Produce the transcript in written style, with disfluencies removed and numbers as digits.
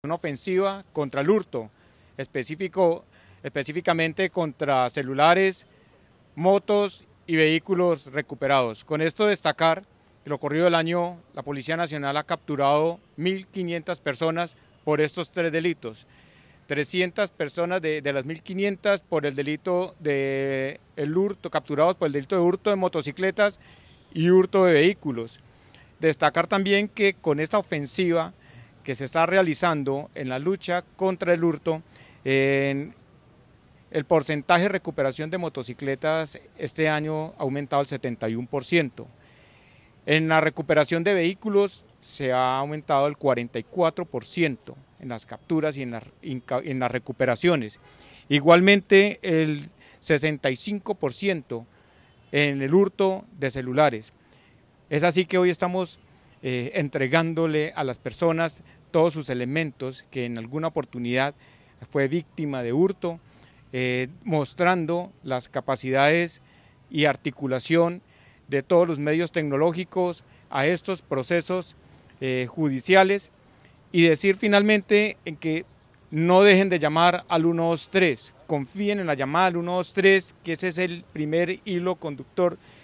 una ofensiva contra el hurto, específicamente contra celulares, motos y vehículos recuperados. Con esto destacar que lo corrido del año la Policía Nacional ha capturado 1.500 personas por estos tres delitos. 300 personas de las 1.500 por el delito de el hurto, capturados por el delito de hurto de motocicletas y hurto de vehículos. Destacar también que con esta ofensiva que se está realizando en la lucha contra el hurto, el porcentaje de recuperación de motocicletas este año ha aumentado al 71%. En la recuperación de vehículos se ha aumentado el 44% en las capturas y en las recuperaciones. Igualmente el 65% en el hurto de celulares. Es así que hoy estamos entregándole a las personas todos sus elementos que en alguna oportunidad fue víctima de hurto, mostrando las capacidades y articulación de todos los medios tecnológicos a estos procesos judiciales, y decir finalmente en que no dejen de llamar al 123, confíen en la llamada al 123, que ese es el primer hilo conductor